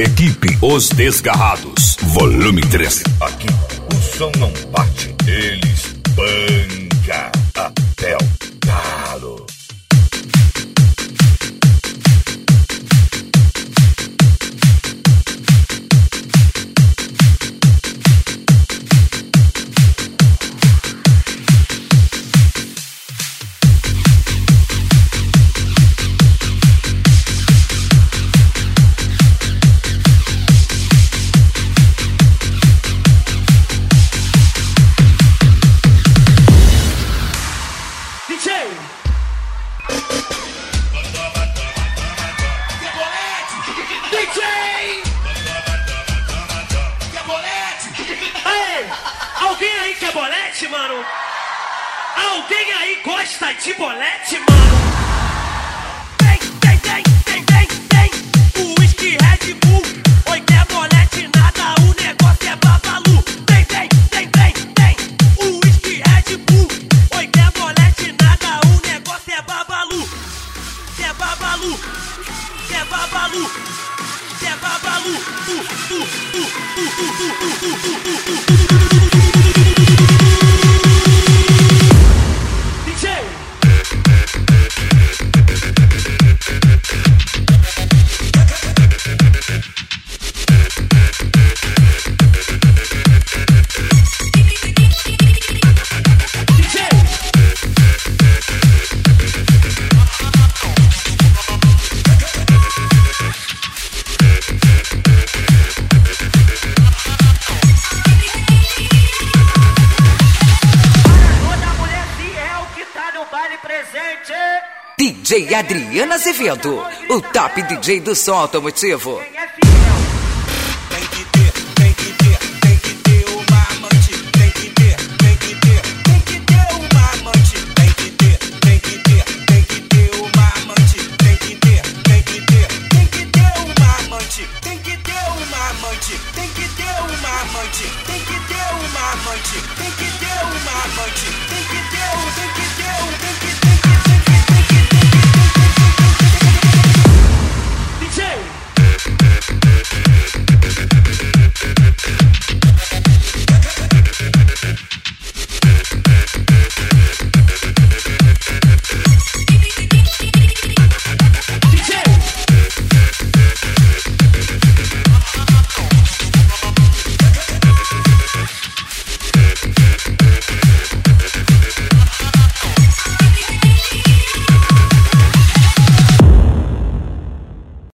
Equipe Os Desgarrados, volume 3. Aqui o som não bate, eles banca até o talo. Alguém aí quer bolete, mano? Alguém aí gosta de bolete, mano? Tem o whisky Red Bull. Oi, quer bolete nada, o negócio é babalu. Tem o whisky Red Bull. Oi, quer bolete nada, o negócio é babalu. É babalu, é babalu, é babalu. DJ Adriana Azevedo, o top DJ do som automotivo. Tem que ter uma amante, tem que ter uma amante, tem que ter uma amante, tem que ter uma amante, tem que ter uma amante, tem que ter uma amante, tem que ter uma amante, tem que ter uma amante.